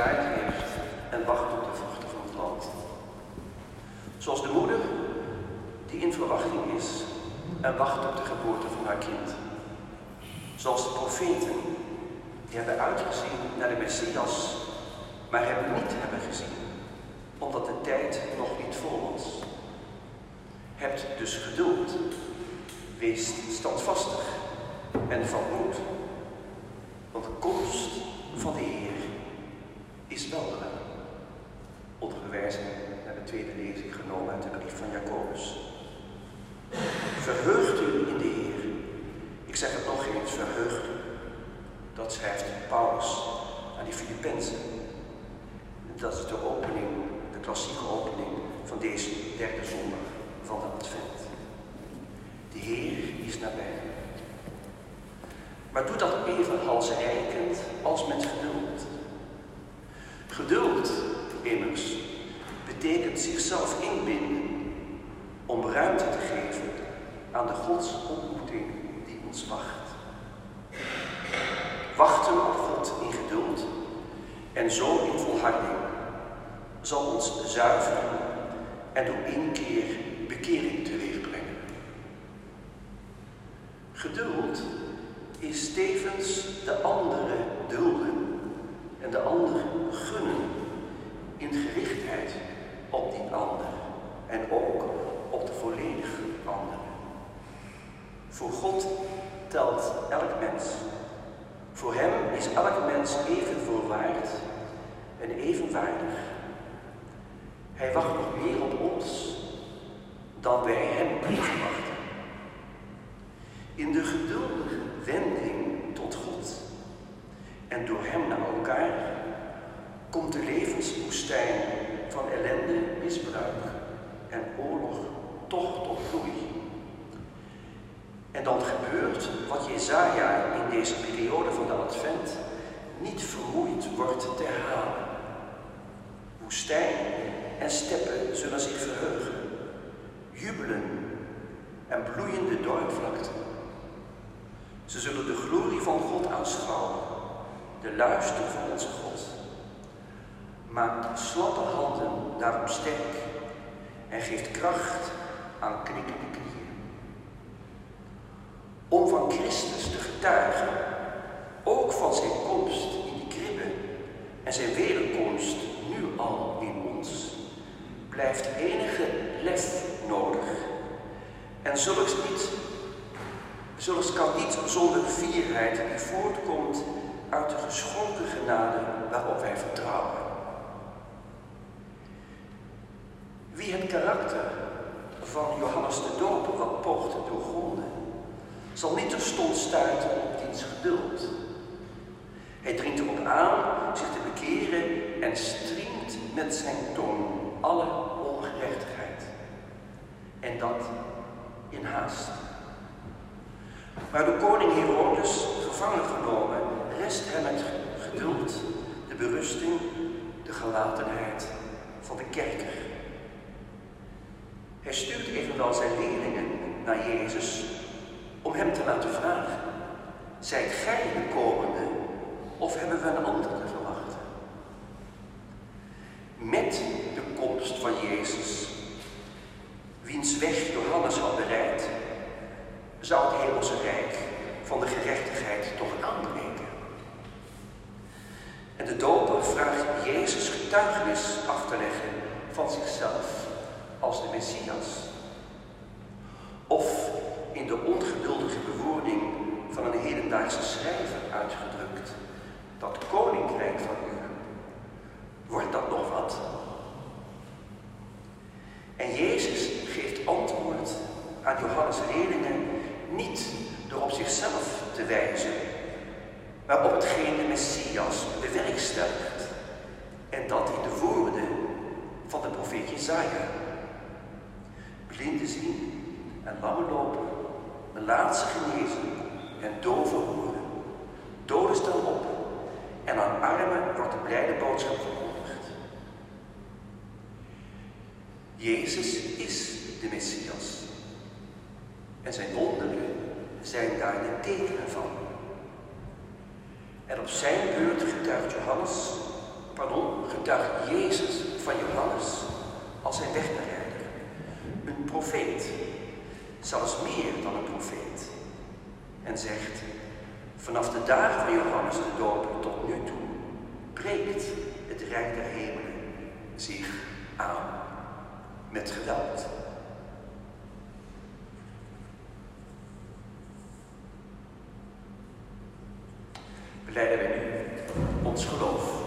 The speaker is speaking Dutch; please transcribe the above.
gezaaid heeft en wacht op de vruchten van het land. Zoals de moeder die in verwachting is en wacht op de geboorte van haar kind. Zoals de profeten die hebben uitgezien naar de Messias, maar hem niet hebben gezien, omdat de tijd nog niet vol was. Hebt dus geduld, wees standvastig en van moed, want de komst van de Heer is weldra. Onder verwijzing naar de tweede lezing genomen uit de brief van Jacobus. Verheugt u in de Heer. Ik zeg het nog eens, verheugt u. Dat schrijft Paulus aan die Filippenzen. Dat is de opening, de klassieke opening van deze derde zondag van de Advent. De Heer is nabij. Maar doe dat even halsreikend als met geduld. Geduld, immers, betekent zichzelf inbinden om ruimte te geven aan de godsontmoeting die ons wacht. Wachten op God in geduld en zo in volharding zal ons zuiveren en door één keer bekering teweegbrengen. Geduld is tevens de andere dulden en de ander gunnen in gerichtheid op die ander en ook op de volledige ander. Voor God telt elk mens. Voor hem is elk mens evenveel waard en evenwaardig. Hij wacht nog meer op ons dan wij hem even wachten. In de geduldige wending tot God en door hem naar elkaar komt de levenswoestijn van ellende, misbruik en oorlog toch tot bloei. En dan gebeurt wat Jesaja in deze periode van de Advent niet vermoeid wordt te herhalen. Woestijn en steppen zullen zich verheugen, jubelen en bloeiende dorpvlakten. Ze zullen de glorie van God aanschouwen, de luister van onze God. Maakt slappe handen daarom sterk en geeft kracht aan knikkende knieën. Om van Christus te getuigen, ook van zijn komst in die kribbe en zijn wederkomst nu al in ons, blijft enige lef nodig. En zulks kan niet zonder fierheid die voortkomt uit de geschonken genade waarop wij vertrouwen. Wie het karakter van Johannes de Doper wat poogt te doorgronden, zal niet terstond stuiten op diens geduld. Hij dringt erop aan zich te bekeren en striemt met zijn tong alle ongerechtigheid. En dat in haast. Maar door koning Herodes gevangen genomen, rest hem het geduld, de berusting, de gelatenheid van de kerker. Hij stuurt evenwel zijn leerlingen naar Jezus om hem te laten vragen: zijt gij de komende of hebben we een ander te verwachten? Met de komst van Jezus, wiens weg Johannes had bereid, zou het hemelse rijk van de gerechtigheid toch aanbreken. En de doper vraagt Jezus getuigenis af te leggen van zichzelf als de Messias. Of in de ongeduldige bewoording van een hedendaagse schrijver uitgedrukt: dat koninkrijk van u, wordt dat nog wat? En Jezus geeft antwoord aan Johannes' leerlingen niet door op zichzelf te wijzen, maar op hetgeen de Messias bewerkstelligt. En dat in de woorden van de profeet Jesaja. Blinden zien en lammen lopen, melaatsen genezen en doven horen. Doden staan op en aan armen wordt de blijde boodschap verkondigd. Jezus is de Messias. En zijn wonderen zijn daar de tekenen van. En op zijn beurt getuigt Johannes getuigt Jezus van Johannes als zijn wegbereider. Een profeet, zelfs meer dan een profeet. En zegt, vanaf de dagen van Johannes de Doper tot nu toe breekt het Rijk der Hemelen zich aan met geweld. Belijden wij nu ons geloof.